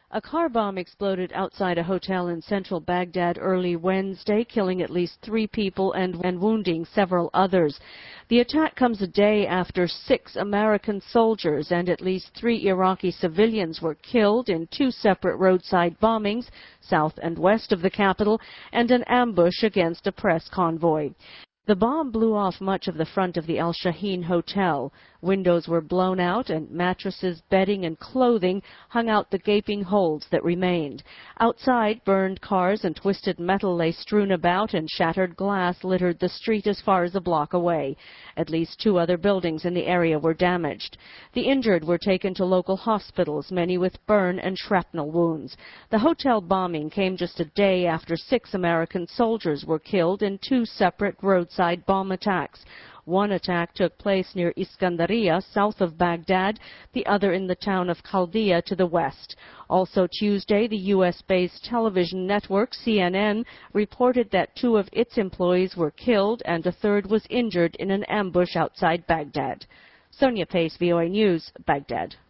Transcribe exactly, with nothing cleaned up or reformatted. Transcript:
A car bomb exploded outside a hotel in central Baghdad early Wednesday, killing at least three people and, and wounding several others. The attack comes a day after six American soldiers and at least three Iraqi civilians were killed in two separate roadside bombings south and west of the capital and an ambush against a press convoy. The bomb blew off much of the front of the Al Shaheen Hotel. Windows were blown out and mattresses, bedding, and clothing hung out the gaping holes that remained. Outside, burned cars and twisted metal lay strewn about, and shattered glass littered the street as far as a block away. At least two other buildings in the area were damaged. The injured were taken to local hospitals, many with burn and shrapnel wounds. The hotel bombing came just a day after six American soldiers were killed in two separate roadside bomb attacks. One attack took place near Iskandariya, south of Baghdad, the other in the town of Chaldea to the west. Also Tuesday, the U S-based television network C N N reported that two of its employees were killed and a third was injured in an ambush outside Baghdad. Sonia Pace, V O A News, Baghdad.